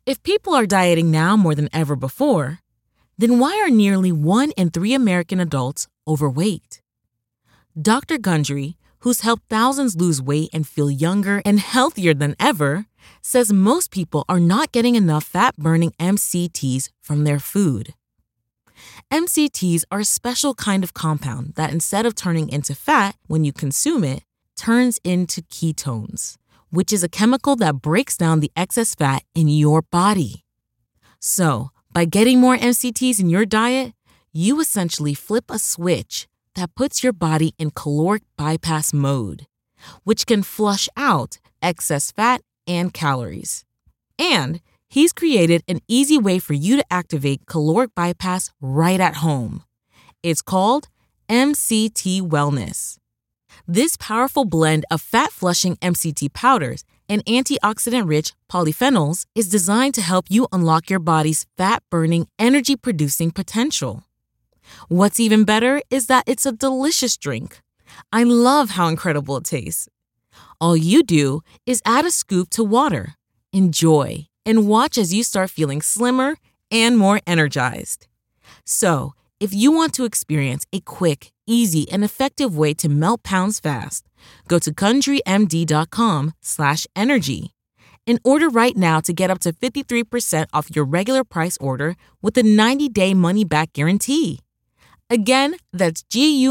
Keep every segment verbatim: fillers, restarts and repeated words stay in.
If people are dieting now more than ever before, then why are nearly one in three American adults overweight? Doctor Gundry, who's helped thousands lose weight and feel younger and healthier than ever, says most people are not getting enough fat-burning M C Ts from their food. M C Ts are a special kind of compound that, instead of turning into fat when you consume it, turns into ketones, which is a chemical that breaks down the excess fat in your body. So, by getting more M C Ts in your diet, you essentially flip a switch that puts your body in caloric bypass mode, which can flush out excess fat and calories. And he's created an easy way for you to activate caloric bypass right at home. It's called M C T Wellness. This powerful blend of fat-flushing M C T powders and antioxidant-rich polyphenols is designed to help you unlock your body's fat-burning, energy-producing potential. What's even better is that it's a delicious drink. I love how incredible it tastes. All you do is add a scoop to water, enjoy, and watch as you start feeling slimmer and more energized. So, if you want to experience a quick, easy, and effective way to melt pounds fast, go to GundryMD.com slash energy and order right now to get up to fifty-three percent off your regular price order with a ninety-day money-back guarantee. Again, that's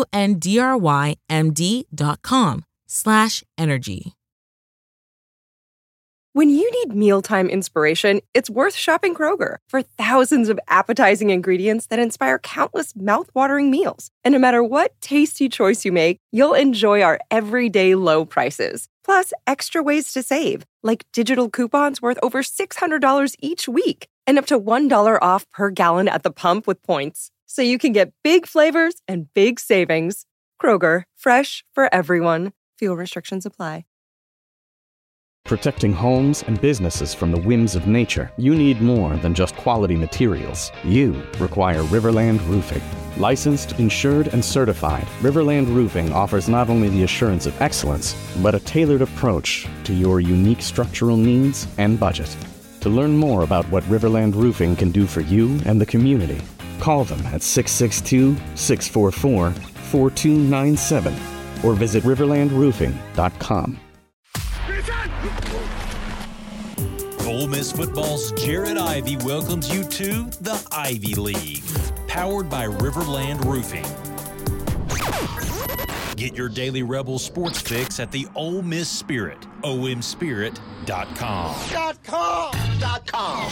G-U-N-D-R-Y-M-D.com slash energy. When you need mealtime inspiration, it's worth shopping Kroger for thousands of appetizing ingredients that inspire countless mouth-watering meals. And no matter what tasty choice you make, you'll enjoy our everyday low prices. Plus, extra ways to save, like digital coupons worth over six hundred dollars each week and up to one dollar off per gallon at the pump with points. So you can get big flavors and big savings. Kroger, fresh for everyone. Fuel restrictions apply. Protecting homes and businesses from the whims of nature, you need more than just quality materials. You require Riverland Roofing. Licensed, insured, and certified, Riverland Roofing offers not only the assurance of excellence, but a tailored approach to your unique structural needs and budget. To learn more about what Riverland Roofing can do for you and the community, call them at six six two, six four four, four two nine seven or visit riverland roofing dot com. Ole Miss football's Jared Ivey welcomes you to the Ivy League, powered by Riverland Roofing. Get your daily Rebel sports fix at the Ole Miss Spirit, O M spirit dot com. Dot com. Dot com.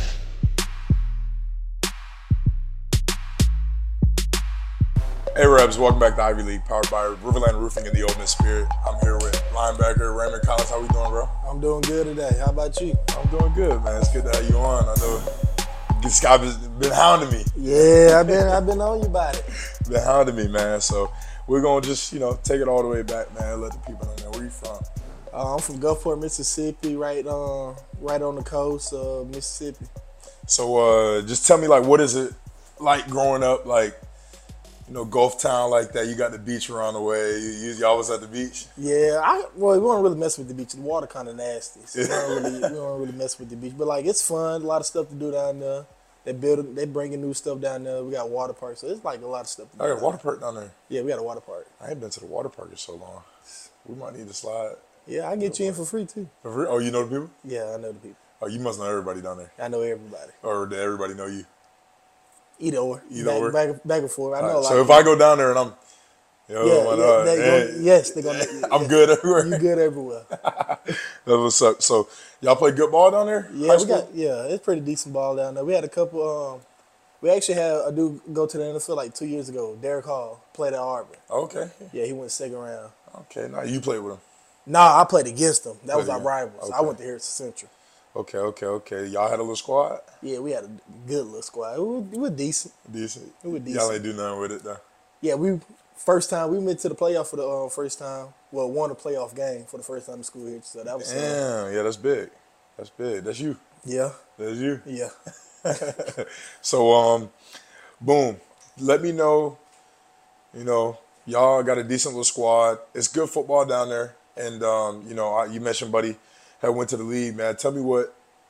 Hey Rebs, welcome back to Ivy League, powered by Riverland Roofing and the Ole Miss Spirit. I'm here with linebacker Raymond Collins. How we doing, bro? I'm doing good today. How about you? I'm doing good, man. It's good to have you on. I know this guy has been hounding me. Yeah, I've been I've been on you about it. Been hounding me, man. So we're gonna just, you know, take it all the way back, man. Let the people know, man. Where you from? Uh, I'm from Gulfport, Mississippi, right uh, right on the coast of Mississippi. So uh, just tell me, like, what is it like growing up, like, you know, Gulf town like that? You got the beach around the way. You, you, you always at the beach? Yeah, I well, we don't really mess with the beach. The water kind of nasty, so we don't really we don't really mess with the beach. But like, it's fun. A lot of stuff to do down there. They build, they bringing new stuff down there. We got water park, so it's like a lot of stuff to do. I got a water park down there. Yeah, we got a water park. I ain't been to the water park in so long. We might need to slide. Yeah, I get you in for free too. For free? Oh, you know the people? Yeah, I know the people. Oh, you must know everybody down there. I know everybody. Or did everybody know you? Either or. Either back, or. Back, back and forth. I know right, a lot. So of if people. I go down there and I'm, yo, yeah, my yeah, dog, they hey, gonna, yes, they're gonna. I'm good everywhere. You good everywhere. That's what's up. So y'all play good ball down there? Yeah, we got. Yeah, it's pretty decent ball down there. We had a couple. Um, we actually had a dude go to the N F L like two years ago. Derek Hall played at Auburn. Okay. Yeah, he went second round. Okay, now you played with him. Nah, I played against him. That Played was our against- rivals. okay. I went to Harrison Central. Okay, okay, okay. Y'all had a little squad? Yeah, we had a good little squad. It was, it was decent. Decent. It was Y'all decent. ain't do nothing with it though. Yeah, we first time we went to the playoff for the uh, first time. Well, won a playoff game for the first time in school here. So that was uh, Damn, yeah, that's big. That's big. That's you. yeah, That's you. yeah. So, um, boom. Let me know, you know, y'all got a decent little squad. It's good football down there. And, um, you know, I, you mentioned Buddy had went to the league, man. Tell me what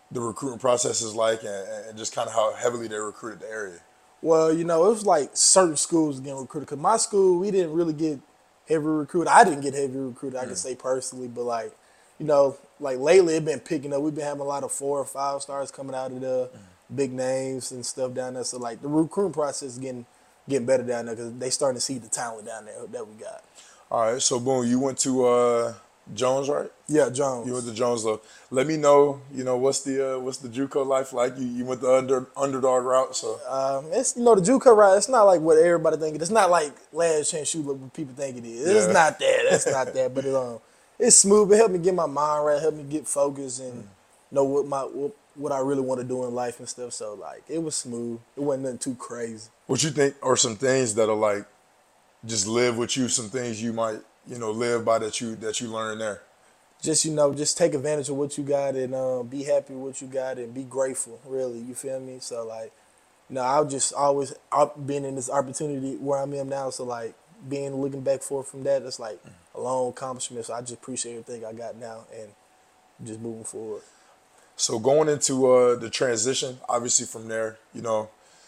the recruiting process is like, and, and just kind of how heavily they recruited the area? Well, you know, it was like certain schools getting recruited. Because my school, we didn't really get heavy recruited. I didn't get heavy recruited, I can say personally. But, like, you know, like lately it been picking up. We've been having a lot of four or five stars coming out of the big names and stuff down there. So, like, the recruiting process is getting getting better down there because they starting to see the talent down there that we got. All right, so boom, you went to uh, Jones, right? Yeah, Jones. You went to Jones, though. Let me know, you know, what's the uh, what's the JUCO life like? You you went the under, underdog route, so. Um, it's you know the JUCO route. It's not like what everybody think. It's not like last chance shoot like what people think it is. It's Yeah. not that. It's not that. But it, um, it's smooth. It helped me get my mind right. Helped me get focused and know what my what, what I really want to do in life and stuff. So like it was smooth. It wasn't nothing too crazy. What you think are some things that'll like just live with you? Some things you might you know live by that you that you learned there. Just you know, just take advantage of what you got and um, be happy with what you got and be grateful. Really, you feel me? So like, you know, I've just always I've been in this opportunity where I'm in now. So like, being looking back for from that, it's like a long accomplishment. So I just appreciate everything I got now and just moving forward. So going into uh, the transition, obviously from there, you know,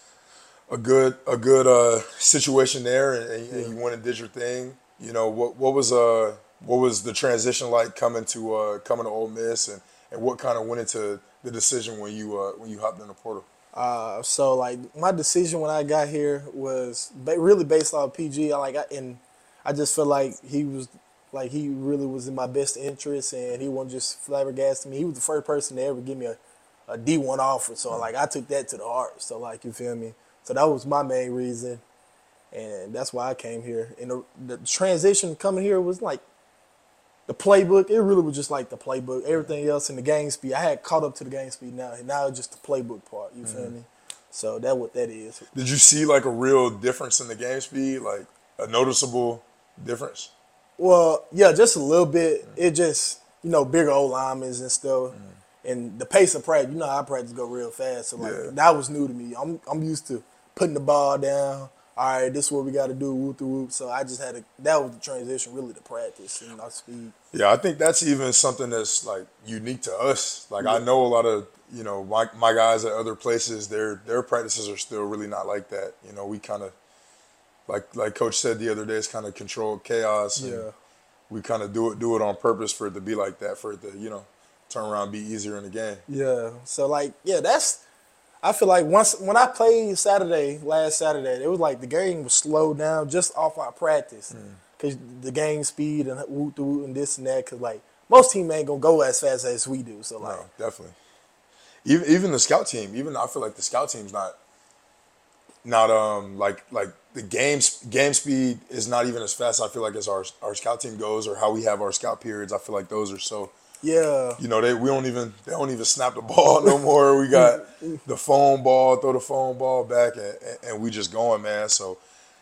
a good a good uh, situation there, and, and Yeah. you went and did your thing. You know, what what was uh what was the transition like coming to uh, coming to Ole Miss, and, and what kind of went into the decision when you uh, when you hopped in the portal? Uh, so like my decision when I got here was ba- really based off P G. I like I, and I just felt like he was like he really was in my best interest, and he wasn't just flabbergasted me. He was the first person to ever give me a, a D one offer. So like I took that to the heart. So like you feel me. So that was my main reason, and that's why I came here. And the, the transition coming here was like the playbook. It really was just like the playbook. Everything else in the game speed, I had caught up to the game speed now. And now it's just the playbook part. You feel me? So that's what that is. Did you see like a real difference in the game speed, like a noticeable difference? Well, yeah, just a little bit. It just, you know, bigger old linemen and stuff. And the pace of practice, you know how I practice go real fast. So, like, Yeah. that was new to me. I'm I'm used to putting the ball down. All right, this is what we got to do, whoop the whoop. So I just had to, that was the transition really to practice and our speed. Yeah, I think that's even something that's like unique to us. Like I know a lot of, you know, my my guys at other places, their their practices are still really not like that. You know, we kind of, like like Coach said the other day, it's kind of controlled chaos. And Yeah. we kind of do it do it on purpose for it to be like that, for it to, you know, turn around and be easier in the game. Yeah. So, like, yeah, that's, I feel like once, when I played Saturday, last Saturday, it was like the game was slowed down just off our practice. Because the game speed and whoop the whoop and this and that. Because, like, most teams ain't going to go as fast as we do. So, like, No, definitely. Even even the scout team, even I feel like the scout team's not not um like like the game game speed is not even as fast. I feel like as our our scout team goes, or how we have our scout periods. I feel like those are so. yeah. You know, they we don't even they don't even snap the ball no more. We got the phone ball, throw the phone ball back, and, and we just going, man. So,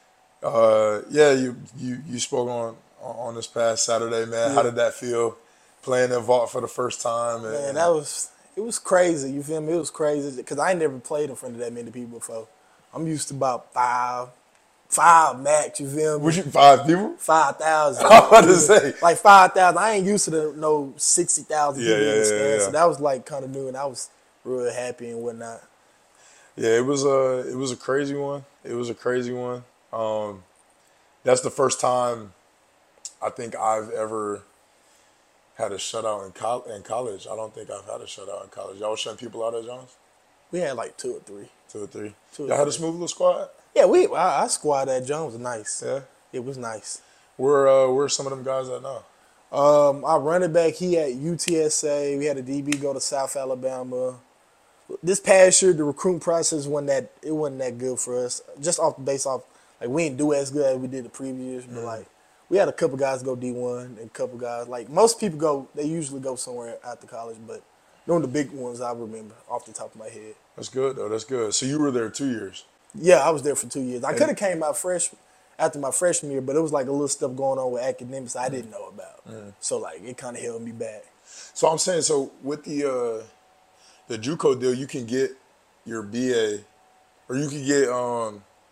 uh, yeah, you you you spoke on on this past Saturday, man. How did that feel, playing in Vault for the first time? And, Man, that was, it was crazy. You feel me? It was crazy. Because I ain't never played in front of that many people before. I'm used to about five, five max, you feel me? was you five people? five thousand. I was about to say. Like five thousand. I ain't used to the, no sixty thousand Yeah, people yeah, in the yeah, stand. yeah. So that was like kind of new, and I was real happy and whatnot. Yeah, it was a it was a crazy one. It was a crazy one. Um, that's the first time I think I've ever had a shutout in, col- in college. I don't think I've had a shutout in college. Y'all was shutting people out at Jones? We had like two or three. Two or three. Two or Y'all had a three. smooth little squad? Yeah, we our, our squad at Jones was nice. Yeah. It was nice. Where uh, where are some of them guys at now? Um, our running back, he at U T S A. We had a D B go to South Alabama. This past year, the recruiting process wasn't that it wasn't that good for us. Just off based off, like we didn't do as good as we did the previous years, but like we had a couple guys go D one and a couple guys like most people go. They usually go somewhere after college, but those are the big ones I remember off the top of my head. That's good though. That's good. So you were there two years. Yeah, I was there for two years. I could have came out fresh after my freshman year, but it was like a little stuff going on with academics I didn't know about. So like it kind of held me back. So I'm saying, so with the uh, the JUCO deal, you can get your B A, or you can get um,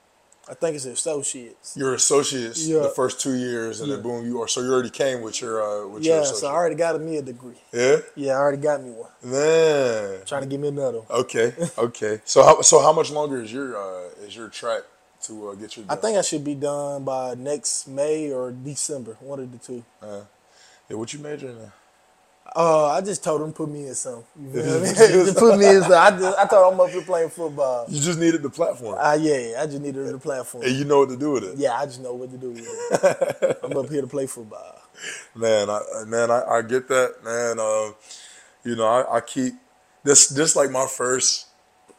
I think it's associates. Your associates Yeah. the first two years, and Yeah. then boom, you are. So you already came with your uh, with Yeah, your so I associate. already got me a degree. Yeah, Yeah, I already got me one. man. Trying to get me another one. Okay, okay. So how so how much longer is your uh, is your track to uh, get your? I think I should be done by next May or December, one of the two. Uh, yeah, what you major in? Uh, I just told them to put me in something. You feel me? Just put me in something. I, just, I told them I'm up here playing football. You just needed the platform, Uh, yeah, I just needed the platform. and you know what to do with it. Yeah, I just know what to do with it. I'm up here to play football. Man, I man, I, I get that, man. Uh, you know, I, I keep this this like my first.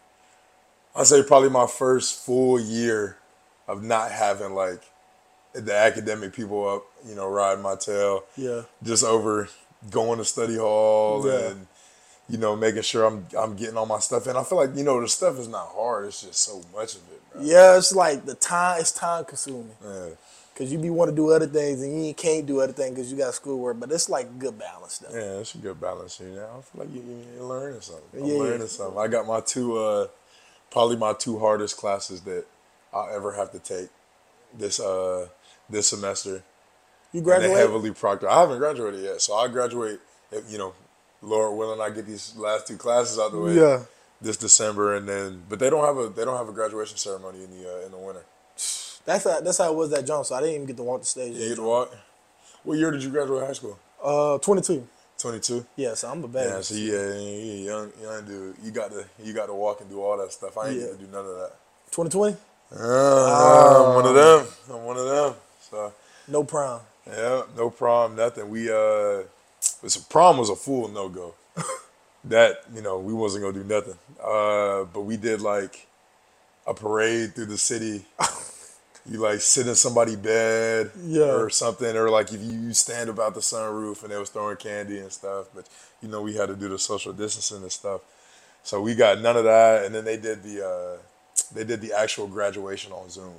I say probably my first full year of not having like the academic people up, you know, riding my tail. Yeah. Just over going to study hall Yeah. and you know making sure I'm I'm getting all my stuff in. I feel like you know the stuff is not hard. It's just so much of it, bro. Yeah, it's like the time, it's time consuming. Yeah. Because you be want to do other things and you can't do other things because you got schoolwork. But it's like good balance, though. Yeah, it's a good balance here. Now I feel like you, you- you're learning something. I'm Yeah. learning something. I got my two, uh, probably my two hardest classes that I'll ever have to take this uh, this semester. You And they graduate? heavily proctored. I haven't graduated yet, so I graduate. If, you know, Lord willing, I get these last two classes out the way Yeah. this December, and then but they don't have a they don't have a graduation ceremony in the uh, in the winter. That's how, that's how it was at Jones, so I didn't even get to walk the stage. You get to walk. What year did you graduate high school? Uh, twenty-two. twenty-two. Yeah, so I'm a baby. Yeah, so yeah, yeah, young young dude, you got to you got to walk and do all that stuff. I ain't Yeah. get to do none of that. twenty twenty? Uh, I'm one of them. I'm one of them. So No prom. yeah, no prom, nothing. We uh, this prom was a full no go. That you know we wasn't gonna do nothing. Uh, but we did like a parade through the city. You like sit in somebody's bed Yeah. or something, or like if you stand about the sunroof and they was throwing candy and stuff. But you know we had to do the social distancing and stuff, so we got none of that. And then they did the uh, they did the actual graduation on Zoom.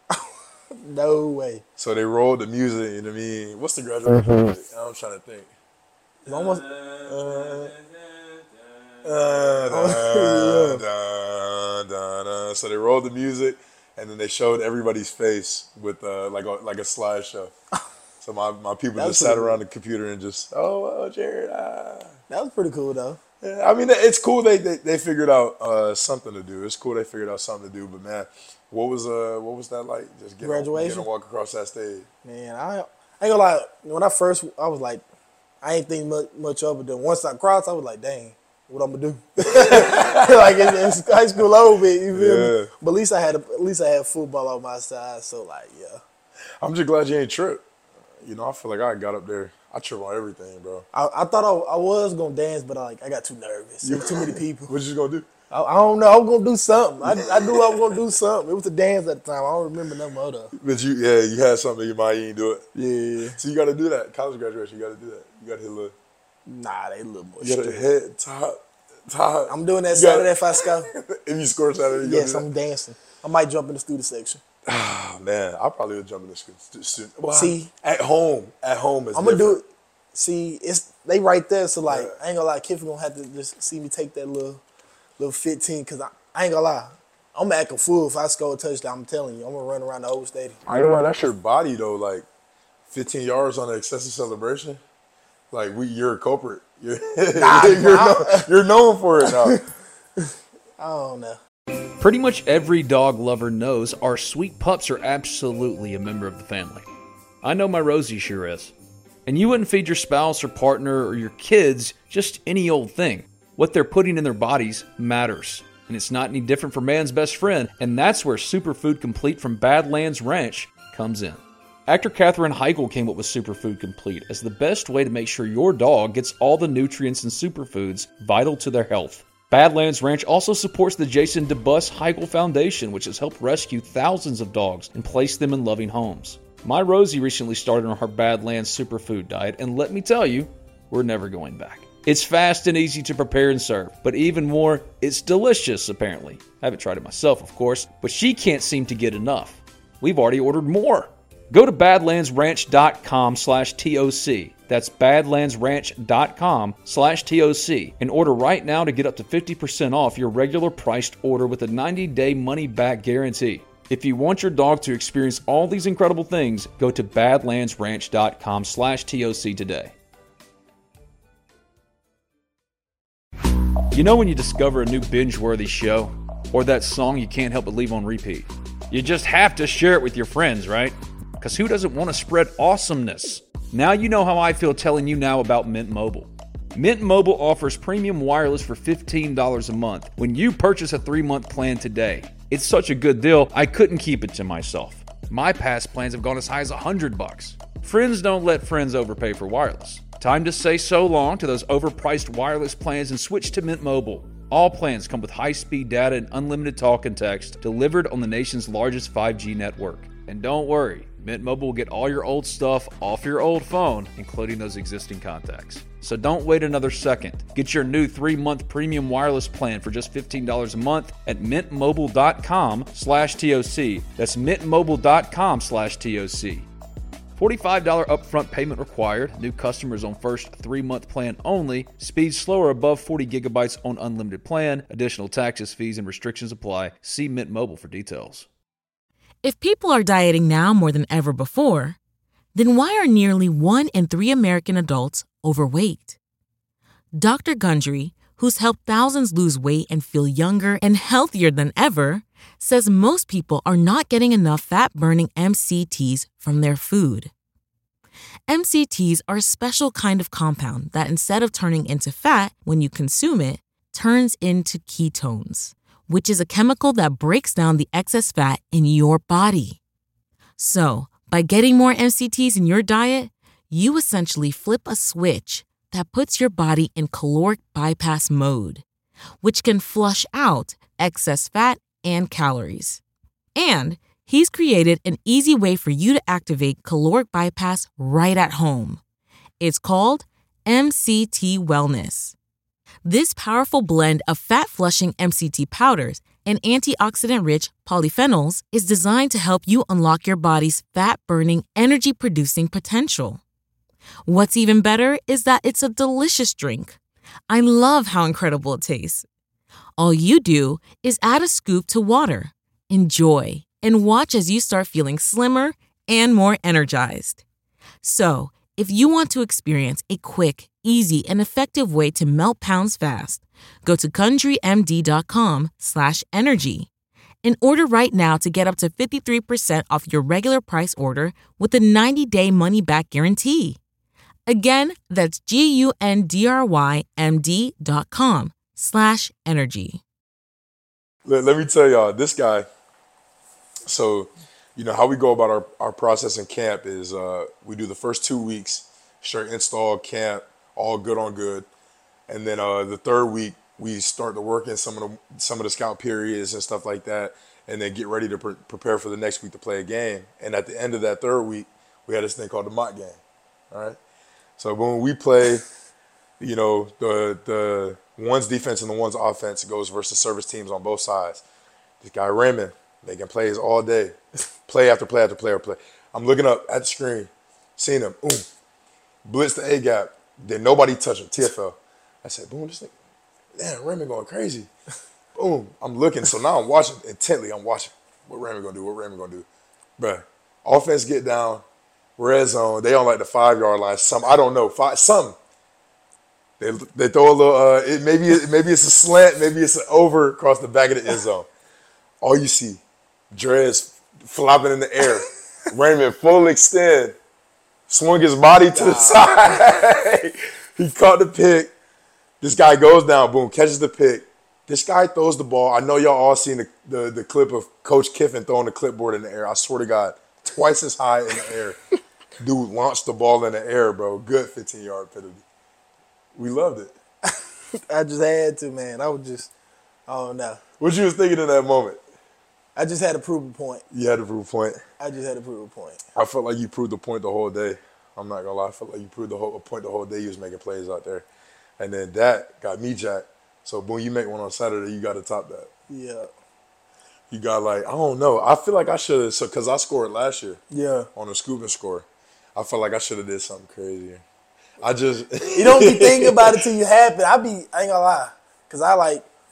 No way. So they rolled the music. You know what I mean? What's the graduation music? I'm trying to think. It's almost. Uh, uh, da, da, da, da. So they rolled the music, and then they showed everybody's face with uh, like a, like a slideshow. So my, my people That just was sat pretty around the computer and just oh, oh Jared. Ah. That was pretty cool, though. Yeah, I mean it's cool they they, they figured out uh, something to do. It's cool they figured out something to do. But man, what was uh what was that like? Just getting Graduation? getting to walk across that stage. Man, I, I ain't gonna lie. When I first, I was like, I ain't think much, much of it. Then once I crossed, I was like, dang, what I'm gonna do? Like it's, it's high school over, you feel Yeah. me? But at least I had, at least I had football on my side. So like, yeah, I'm just glad you ain't tripped. You know, I feel like I got up there. I trip on everything, bro. I, I thought I, I was gonna dance, but like I got too nervous. There was too many people. What you gonna do? I, I don't know. I was gonna do something. I, I knew I was gonna do something. It was a dance at the time. I don't remember nothing other. But you, yeah, you had something in your mind, you didn't do it. Yeah. So you got to do that. College graduation, you got to do that. You got to hit a little, Nah, they a little more you got to strict. hit top, top. I'm doing that You gotta- Saturday if I scout. If you score Saturday, you Yes, got to I'm do that. dancing. I might jump in the student section. Oh, man, I probably would jump in the school. stu- stu- Well, See- at home, at home is I'm gonna do different. it. See, it's they right there. So like, Yeah. I ain't gonna lie, Kiffin gonna have to just see me take that little, little fifteen. Cause I, I ain't gonna lie, I'm acting a fool if I score a touchdown. I'm telling you, I'm gonna run around the whole stadium. I know that's your body though. Like fifteen yards on an excessive celebration. Like we, you're a culprit. You're, you're, known, you're known for it now. I don't know. Pretty much every dog lover knows our sweet pups are absolutely a member of the family. I know my Rosie sure is. And you wouldn't feed your spouse or partner or your kids just any old thing. What they're putting in their bodies matters. And it's not any different for man's best friend, and that's where Superfood Complete from Badlands Ranch comes in. Actor Katherine Heigl came up with Superfood Complete as the best way to make sure your dog gets all the nutrients and superfoods vital to their health. Badlands Ranch also supports the Jason DeBus Heigl Foundation, which has helped rescue thousands of dogs and place them in loving homes. My Rosie recently started on her Badlands Superfood diet, and let me tell you, we're never going back. It's fast and easy to prepare and serve, but even more, it's delicious, apparently. I haven't tried it myself, of course, but she can't seem to get enough. We've already ordered more. Go to badlandsranch.com slash TOC. That's badlandsranch.com slash TOC and order right now to get up to fifty percent off your regular priced order with a ninety-day money-back guarantee. If you want your dog to experience all these incredible things, go to badlandsranch.com slash TOC today. You know when you discover a new binge-worthy show? Or that song you can't help but leave on repeat? You just have to share it with your friends, right? Because who doesn't want to spread awesomeness? Now you know how I feel telling you now about Mint Mobile. Mint Mobile offers premium wireless for fifteen dollars a month when you purchase a three-month plan today. It's such a good deal, I couldn't keep it to myself. My past plans have gone as high as one hundred bucks. Friends don't let friends overpay for wireless. Time to say so long to those overpriced wireless plans and switch to Mint Mobile. All plans come with high-speed data and unlimited talk and text delivered on the nation's largest five G network. And don't worry, Mint Mobile will get all your old stuff off your old phone, including those existing contacts. So don't wait another second. Get your new three-month premium wireless plan for just fifteen dollars a month at mintmobile.com slash TOC. That's mintmobile.com slash TOC. forty-five dollars upfront payment required. New customers on first three-month plan only. Speed slower above forty gigabytes on unlimited plan. Additional taxes, fees, and restrictions apply. See Mint Mobile for details. If people are dieting now more than ever before, then why are nearly one in three American adults overweight? Doctor Gundry, who's helped thousands lose weight and feel younger and healthier than ever, says most people are not getting enough fat-burning M C Ts from their food. M C Ts are a special kind of compound that, instead of turning into fat when you consume it, turns into ketones, which is a chemical that breaks down the excess fat in your body. So, by getting more M C Ts in your diet, you essentially flip a switch that puts your body in caloric bypass mode, which can flush out excess fat and calories. And he's created an easy way for you to activate caloric bypass right at home. It's called M C T Wellness. This powerful blend of fat-flushing M C T powders and antioxidant-rich polyphenols is designed to help you unlock your body's fat-burning, energy-producing potential. What's even better is that it's a delicious drink. I love how incredible it tastes. All you do is add a scoop to water, enjoy, and watch as you start feeling slimmer and more energized. So, if you want to experience a quick, easy, and effective way to melt pounds fast, go to GundryMD.com slash energy and order right now to get up to fifty-three percent off your regular price order with a ninety-day money-back guarantee. Again, that's G-U-N-D-R-Y-M-D dot com slash energy. Let, let me tell y'all, this guy, so, you know, how we go about our, our process in camp is uh, we do the first two weeks, straight install, camp, all good on good. And then uh, the third week, we start to work in some of the some of the scout periods and stuff like that, and then get ready to pre- prepare for the next week to play a game. And at the end of that third week, we had this thing called the mock game, all right? So when we play, you know, the the one's defense and the one's offense goes versus service teams on both sides. This guy Raymond making plays all day, play after play after play after play. I'm looking up at the screen, seeing him, boom, blitz the A gap. Then nobody touch him, T F L. I said, boom, this thing, damn, Raymond going crazy. Boom, I'm looking. So now I'm watching intently. I'm watching what Raymond gonna do. What Raymond gonna do, bruh. Offense get down. Red zone, they on like the five-yard line. Some I don't know, five, some. They they throw a little. Uh, it, maybe it, maybe it's a slant, maybe it's an over across the back of the end zone. All you see, dreads flopping in the air. Raymond full extend, swung his body to the side. He caught the pick. This guy goes down, boom, catches the pick. This guy throws the ball. I know y'all all seen the, the, the clip of Coach Kiffin throwing the clipboard in the air. I swear to God, twice as high in the air. Dude launched the ball in the air, bro. Good fifteen-yard penalty. We loved it. I just had to, man. I was just, I don't know. What you was thinking in that moment? I just had to prove a point. You had to prove a point. I just had to prove a point. I felt like you proved the point the whole day. I'm not gonna lie. I felt like you proved the whole a point the whole day. You was making plays out there, and then that got me jacked. So boom, you make one on Saturday. You got to top that. Yeah. You got like I don't know. I feel like I should have. So because I scored last year. Yeah. On a scoop and score, I felt like I should have did something crazier. I just you don't be thinking about it till you happen. I be I ain't gonna lie, cause I like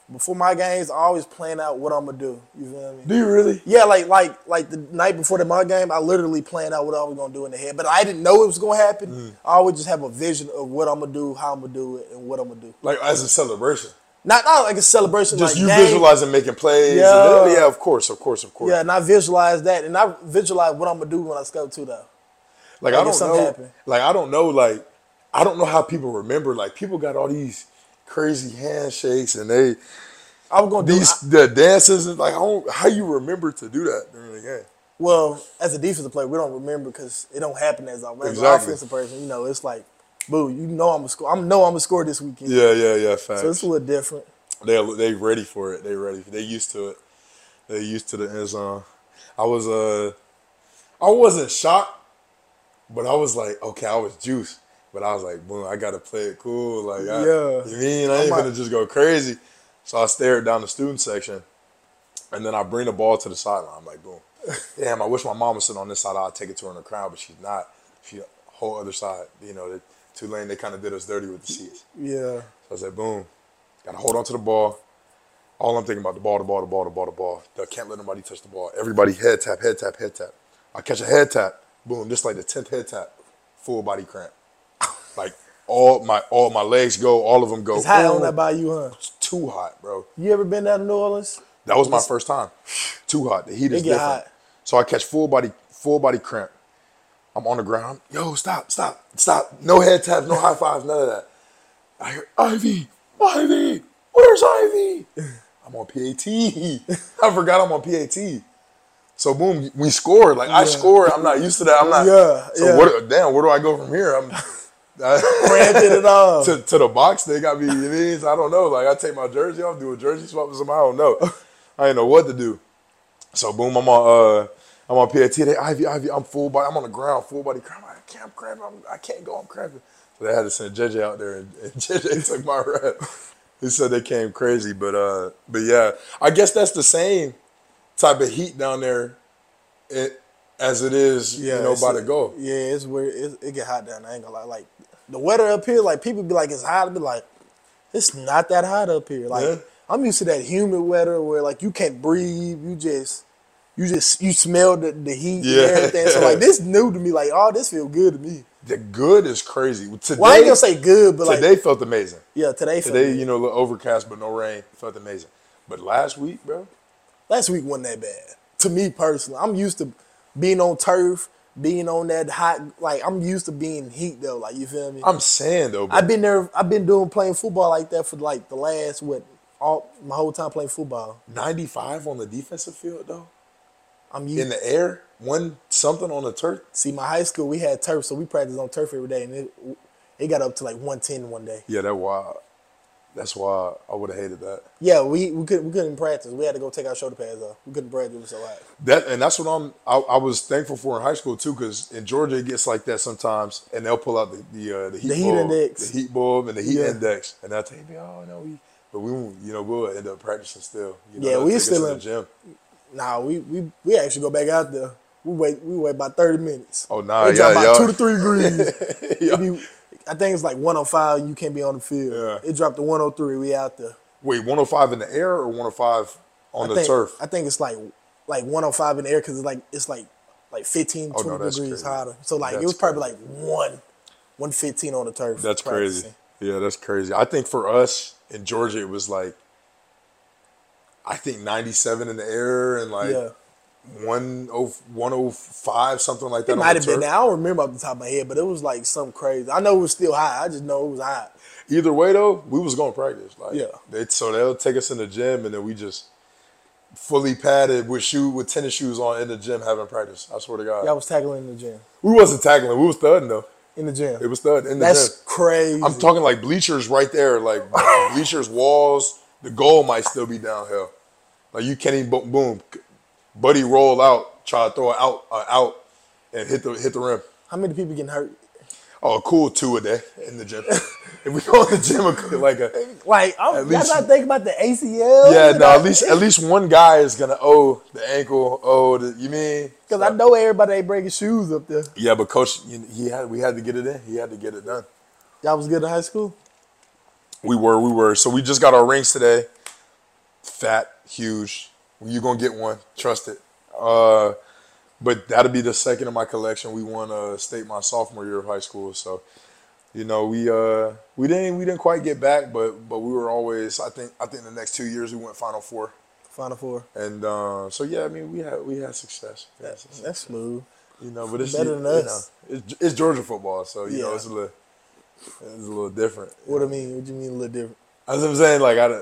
before my games, I always plan out what I'm gonna do. You feel me? Do you really? Yeah, like like like the night before the my game, I literally planned out what I was gonna do in the head. But I didn't know it was gonna happen. Mm. I always just have a vision of what I'm gonna do, how I'm gonna do it, and what I'm gonna do. Like as a celebration. Not not like a celebration. Just like you game. visualizing making plays. Yeah. And then, yeah, of course, of course, of course. Yeah, and I visualize that, and I visualize what I'm gonna do when I scout too, though. Like, Like, I if don't something know. happen. Like I don't know. Like I don't know how people remember. Like people got all these crazy handshakes and they I was gonna do these I, the dances and like I don't, how you remember to do that during the game. well, as a defensive player, we don't remember because it don't happen as, a, as Exactly. an offensive person. You know, it's like, boo, you know I'm gonna score. I know I'm gonna score this weekend. Yeah, yeah, yeah. Facts. So it's a little different. They they ready for it. They ready. They used to it. They used to the end zone. I was uh, I wasn't shocked, but I was like, okay, I was juiced, but I was like, boom, I gotta play it cool. Like, I, Yeah. you mean I ain't I'm gonna just go crazy. So I stared down the student section, and then I bring the ball to the sideline. I'm like, boom. Damn, I wish my mom was sitting on this side. I'd take it to her in the crowd, but she's not. She whole other side. You know, the Tulane, they kind of did us dirty with the seats. Yeah. So I said, boom. Got to hold on to the ball. All I'm thinking about the ball, the ball, the ball, the ball, the ball. I can't let nobody touch the ball. Everybody head tap, head tap, head tap. I catch a head tap. Boom, just like the tenth head tap. Full body cramp. Like all my all my legs go, all of them go. It's hot on Boom. that bayou, huh? It's too hot, bro. You ever been down to New Orleans? That was my first time. Too hot. The heat is It get different. hot. So I catch full body, full body cramp. I'm on the ground. Yo, stop, stop, stop. No head taps, no high fives, none of that. I hear Ivy, Ivy, where's Ivy? I'm on P A T. I forgot I'm on P A T. So boom, we scored. Like I scored. I'm not used to that. I'm not. Yeah, So yeah. what? Damn, where do I go from here? I'm Cramping it off. to, to the box. They got me. It is. I don't know. Like I take my jersey off, do a jersey swap with somebody. I don't know. I didn't know what to do. So boom, I'm on. Uh, I'm on P A T. They Ivy, Ivy. I'm full body. I'm on the ground, full body cramp. I can't. I'm cramping. I'm, I can't go. I'm cramping. So they had to send J J out there, and, and J J took my rep. He said they came crazy, but uh, but yeah, I guess that's the same type of heat down there, it, as it is, you know, it's by a- the go. Yeah, it's weird. It, it get hot down there. I ain't gonna lie. Like the weather up here, like people be like it's hot. I be like, it's not that hot up here. Like Yeah. I'm used to that humid weather where like you can't breathe. You just, you just, you smell the, the heat Yeah. and everything. So like this new to me. Like oh, this feel good to me. The good is crazy. Today, Well, I ain't gonna say good, but like today felt amazing. yeah, today. felt Today, good. you know, a little overcast but no rain, felt amazing. But last week, bro, Last week wasn't that bad. To me personally, I'm used to being on turf, being on that hot. Like I'm used to being heat though. Like you feel me? I'm saying though, bro, I've been there. I've been doing playing football like that for like the last what all my whole time playing football. ninety-five on the defensive field though, I'm used. in the air, one something on the turf. See, my high school we had turf, so we practiced on turf every day, and it it got up to like one ten one day. Yeah, that wild. That's why I would have hated that. Yeah, we we couldn't we couldn't practice. We had to go take our shoulder pads off. We couldn't practice. It was so hot. That and that's what I'm. I, I was thankful for in high school too, because in Georgia it gets like that sometimes, and they'll pull out the the, uh, the heat The heat bulb, index. the heat bulb, and the heat Yeah. index, and they'll tell me, oh no, we, but we won't. You know, we'll end up practicing still. You know, Yeah, they'll we take us still to in- the gym. Nah, we we we actually go back out there. We wait we wait about thirty minutes. Oh nah, It drop yeah, about y'all- two to three degrees. Yeah. It be, I think it's like one oh five. You can't be on the field. Yeah. It dropped to one oh three. We out there. Wait, one oh five in the air or one oh five on I the think, turf? I think it's like like one oh five in the air because it's like it's like like fifteen, Oh, no, twenty that's degrees crazy. hotter. So like That's it was probably crazy. like one one fifteen on the turf. That's crazy. practicing. Yeah, that's crazy. I think for us in Georgia, it was like, I think ninety-seven in the air and like Yeah. one oh five, something like that. It on might the have been turf. that. I don't remember off the top of my head, but it was like something crazy. I know it was still hot. I just know it was hot. Either way, though, we was going to practice. Like, Yeah. They, so they'll take us in the gym, and then we just fully padded with shoe with tennis shoes on in the gym having practice. I swear to God. Y'all was tackling in the gym. We wasn't tackling. We was thudding, though. In the gym. It was thudding in the That's gym. crazy. I'm talking like bleachers right there, like bleachers, walls. The goal might still be downhill. Like you can't even, boom, boom. Buddy roll out, try to throw it out, uh, out, and hit the hit the rim. How many people getting hurt? Oh, cool, two a day in the gym. If we go in the gym, like a Like, I'm, At y'all least- not thinking about the A C L? yeah, no, at least at least one guy is gonna owe the ankle. Oh, the, you mean? Because I know everybody ain't breaking shoes up there. Yeah, but coach, you- he had we had to get it in. He had to get it done. Y'all was good in high school? We were, we were. So we just got our rings today. fat, huge. You're gonna get one. Trust it. Uh, but that'll be the second in my collection. We won a state my sophomore year of high school, so you know we uh, we didn't we didn't quite get back, but but we were always. I think I think the next two years we went Final Four. Final Four. And uh, so yeah, I mean we had we had success. We had success. That's smooth. You know, but it's Better than you us. know, it's, it's Georgia football, so you Yeah. know it's a little it's a little different. What I mean? What do you mean a little different? As I'm saying, like I,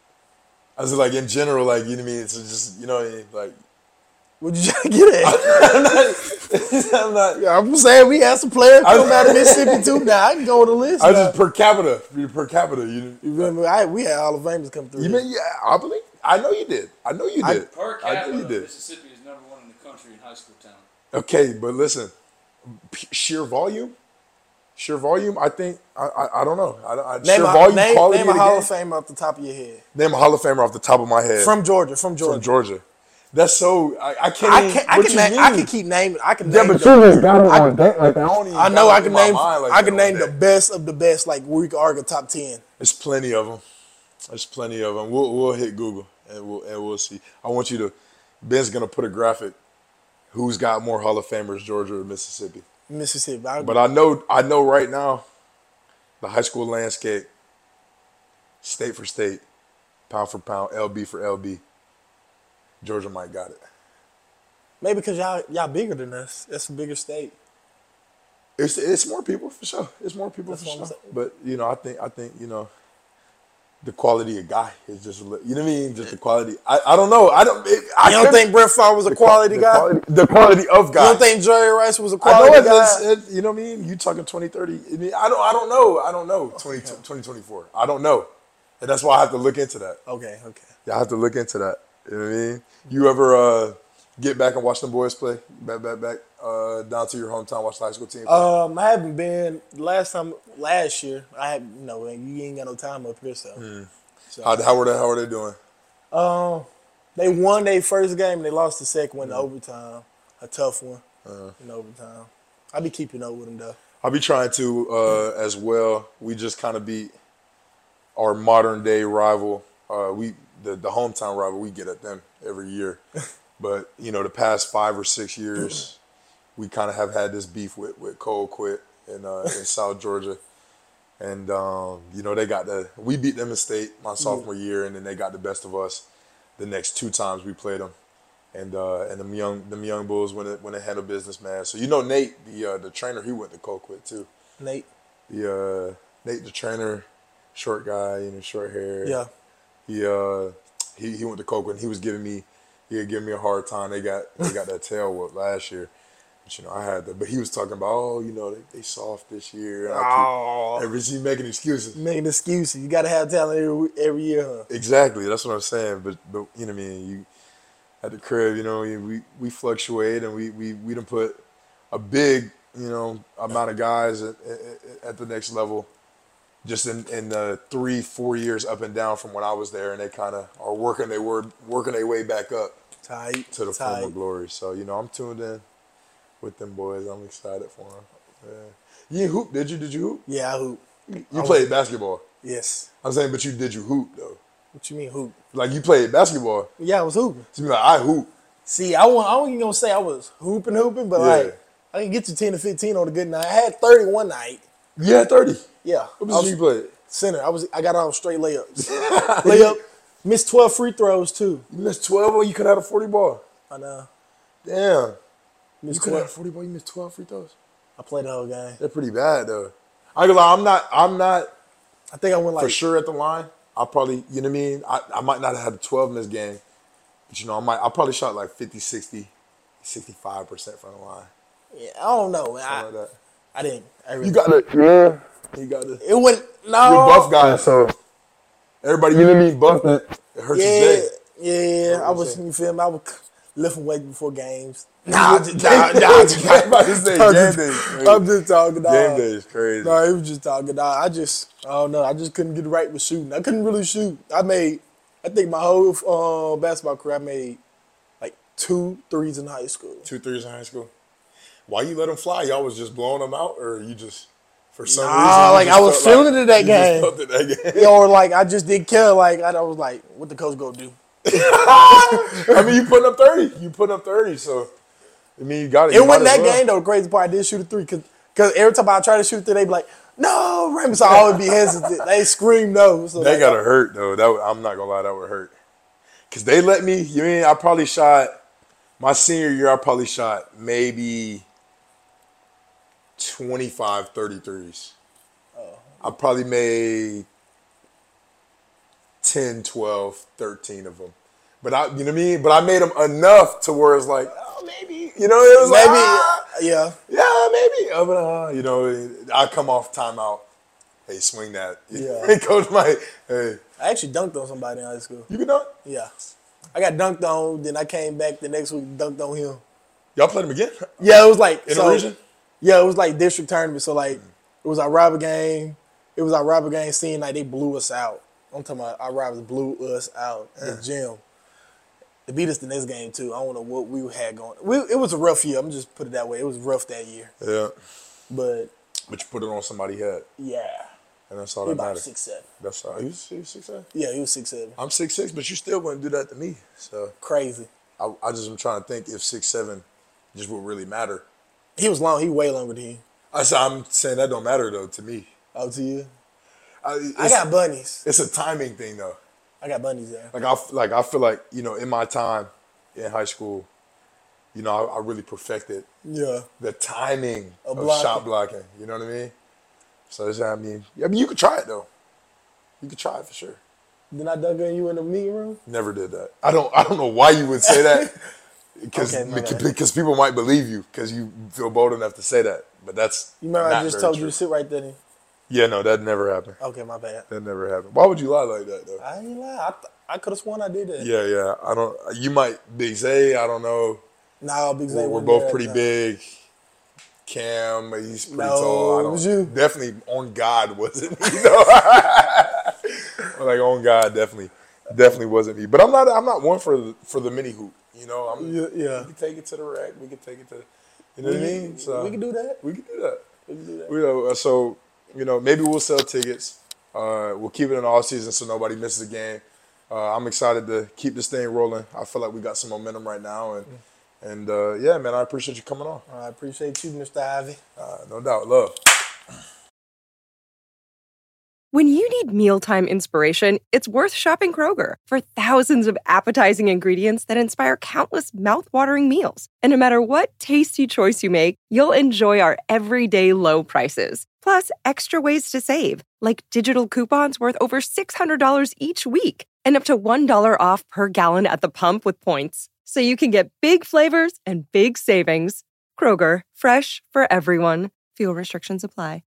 I was like in general, like you know what I mean. It's just you know what I mean? Like What you trying to get at? I'm not. I'm not. Yeah, I'm saying we had some players come out of Mississippi too. Now I can go on the list. I now. just per capita, per capita. You, You remember? I, we had Hall of Famers come through. you here. mean yeah? I believe. I know you did. I know you I- did. Per I know capita, you did. Mississippi is number one in the country in high school talent. Okay, but listen, p- sheer volume, sheer volume. I think I. I, I don't know. I, I, Name sheer a, volume, name, quality name a of the Hall game. of Famer off the top of your head. Name a Hall of Famer off the top of my head. From Georgia. From Georgia. From Georgia. That's so. I, I can't. I even- can I what can you name, I mean? can keep naming. I can Yeah, name. but the, you just got it on deck. Like I don't even. I know got I it can in my name. mind like I that can on name the deck. best of the best. Like we could argue top ten. There's plenty of them. There's plenty of them. We'll we'll hit Google and we'll and we'll see. I want you to. Ben's gonna put a graphic. Who's got more Hall of Famers, Georgia or Mississippi? Mississippi. I, But I know I know right now, the high school landscape, state for state, pound for pound, L B for L B. Georgia might got it. maybe because y'all y'all bigger than us. That's a bigger state. It's it's more people for sure. It's more people That's for what I'm sure. saying. But you know, I think I think you know, the quality of guy is just a li- you know what I mean. Just the quality. I, I don't know. I don't. It, I You don't couldn't- think Brett Favre was a the qua- quality the guy? Quality, the quality of guy. You don't think Jerry Rice was a I quality know guy? it's, it, you know what I mean? You talking twenty, thirty. I mean, I don't I don't know. I don't know. twenty, twenty twenty-four. I don't know. And that's why I have to look into that. Okay, okay. Yeah, I have to look into that. You know what I mean? You ever uh, get back and watch them boys play? Back, back, back uh, down to your hometown, watch the high school team play? Um, I haven't been last time last year. I had you know you ain't got no time up here, so. so how, how were they? How were they doing? Um, they won their first game and they lost the second one in overtime. A tough one Uh, in overtime. I be keeping up with them though. I'll be trying to uh, as well. We just kind of beat our modern day rival. Uh, we the, the hometown rival. We get at them every year, but you know the past five or six years, we kind of have had this beef with with Colquitt in uh, in South Georgia, and um, you know they got the we beat them in state my sophomore year, and then they got the best of us the next two times we played them. And uh, and them young them young bulls when it when they handle business, man. So you know Nate, the uh, the trainer, he went to Colquitt too. Nate. The uh, Nate, the trainer, short guy, you know, short hair. Yeah. He uh he, he went to Colquitt and he was giving me he had given me a hard time. They got they got that tail whoop last year. But you know, I had that. But he was talking about, oh, you know, they, they soft this year. And I Oh. keep, every he making excuses. Making excuses. You gotta have talent every, every year, huh? Exactly. That's what I'm saying. But but you know what I mean, you at the crib, you know, we we, we fluctuate and we we we done put a big, you know, amount of guys at, at, at the next level just in, in the three, four years up and down from when I was there, and they kind of are working their word, working their way back up Tight. to the tight. former glory. So, you know, I'm tuned in with them boys. I'm excited for them. Yeah. You hoop, did you? Did you hoop? Yeah, I hoop. You played basketball. Yes. I'm saying, but you did you hoop, though? What you mean hoop? Like, you played basketball. Yeah, I was hooping. So you be like, I hoop. See, I wasn't, I wasn't even gonna say I was hooping, hooping, but Yeah. like I can get you ten to fifteen on a good night. I had thirty one night. You had thirty. Yeah. What I was position you played? center. I was I got off straight layups. Layup. Missed twelve free throws too. You missed twelve or you could have had a forty ball. I know. Damn. You Missed could have had a twelve. forty ball, you missed twelve free throws. I played the whole game. They're pretty bad, though. I ain't gonna lie, I'm not, I'm not I think I went like for sure at the line. I probably, you know what I mean? I, I might not have had a twelve in this game, but you know, I might, I probably shot like fifty, sixty, sixty-five percent from the line. yeah, I don't know. Man. I, Something like that. I didn't. I really, You got to, yeah. You got to. it went no. You're a buff guy, so everybody, you know what I mean? Buff that. It hurts Yeah, your day. yeah. What I was was. it? You feel me? I was lifting weight before games. Nah, nah, nah, nah. I'm about to say, I'm game just- day is crazy. I'm just talking. Dog. Game day is crazy. No, he was just talking. Dog. I just, I don't know. I just couldn't get it right with shooting. I couldn't really shoot. I made, I think my whole uh, basketball career, I made like two threes in high school. Two threes in high school. Why you let them fly? Y'all was just blowing them out, or you just For some Nah, reason, you like just I was felt feeling like, it in that you game. Just felt it that game. Yeah, or like I just didn't care. Like I was like, what the coach gonna do? I mean, you putting up thirty. You putting up thirty. So I mean, you got it. It You wasn't might as that well. game though. The crazy part, I did shoot a three because because every time I try to shoot a three, they be like, no, Raymond. So I always be hesitant. They scream no. So That like, gotta hurt though. That would- I'm not gonna lie, that would hurt. Cause they let me. You mean I probably shot my senior year. I probably shot maybe twenty-five, thirty threes. Oh. I probably made ten, twelve, thirteen of them. But I, you know what I mean? But I made them enough to where it's like, oh, maybe, you know, it was maybe, like, ah, yeah. yeah, maybe. Uh, but, uh, you know, I come off timeout. Hey, swing that. Yeah. Coach Mike, hey. I actually dunked on somebody in high school. You can dunk? Yeah. I got dunked on, then I came back the next week, dunked on him. Y'all played him again? Yeah, it was like In so, the region? Yeah, it was like district tournament. So like it was our rival game. It was our rival game scene, like they blew us out. I'm talking about our rivals blew us out Yeah. the gym. They beat us the next game too. I don't know what we had going. We, it was a rough year. I'm just put it that way. It was rough that year. Yeah. But But you put it on somebody's head. yeah. And that's all He that about matters. six seven. That's all. He was, he was six seven? Yeah, he was six seven. I'm six six, but you still wouldn't do that to me. So Crazy. I, I just am trying to think if six seven just would really matter. He was long. He way longer than you. I said, I'm saying that don't matter though to me. Oh, to you? I, I got bunnies. It's a timing thing though. I got bunnies there. Like I f- like I feel like you know in my time in high school, you know I, I really perfected Yeah. the timing Of of, blocking. shot blocking. You know what I mean? So it's, I mean, I mean you could try it though. You could try it for sure. Did I dunk on you in the meeting room? Never did that. I don't. I don't know why you would say that. Because Okay, my bad. because people might believe you because you feel bold enough to say that. But that's You remember not I just very told true. you to sit right there? Yeah, no, that never happened. Okay, my bad. That never happened. Why would you lie like that though? I ain't lie. I, th- I could have sworn I did that. Yeah, yeah. I don't. You might Big Zay. I don't know. Nah, Big Zay We're, we're wasn't both there pretty that big. Cam, he's pretty No, tall. I it don't, was you. Definitely on God wasn't me. You know? Like on God, definitely, definitely wasn't me. But I'm not. I'm not one for the, for the mini hoop. You know, I'm. Yeah, yeah. We can take it to the rack. We can take it to. You know We what I can- mean? So we can do that. We can do that. We can do that. We know. So you know, maybe we'll sell tickets. Uh, we'll keep it in the off season so nobody misses a game. Uh, I'm excited to keep this thing rolling. I feel like we got some momentum right now, and and uh, yeah, man, I appreciate you coming on. I appreciate you, Mister Ivy. Uh, no doubt, love. When you need mealtime inspiration, it's worth shopping Kroger for thousands of appetizing ingredients that inspire countless mouthwatering meals. And no matter what tasty choice you make, you'll enjoy our everyday low prices. Plus, extra ways to save, like digital coupons worth over six hundred dollars each week and up to one dollar off per gallon at the pump with points. So you can get big flavors and big savings. Kroger, fresh for everyone. Fuel restrictions apply.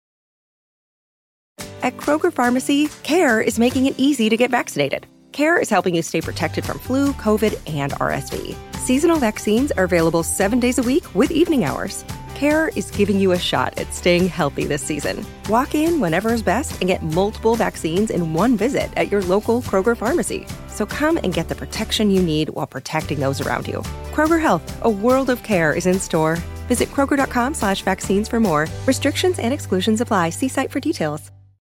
At Kroger Pharmacy, CARE is making it easy to get vaccinated. CARE is helping you stay protected from flu, COVID, and R S V. Seasonal vaccines are available seven days a week with evening hours. CARE is giving you a shot at staying healthy this season. Walk in whenever is best and get multiple vaccines in one visit at your local Kroger Pharmacy. So come and get the protection you need while protecting those around you. Kroger Health, a world of care is in store. Visit Kroger.com slash vaccines for more. Restrictions and exclusions apply. See site for details.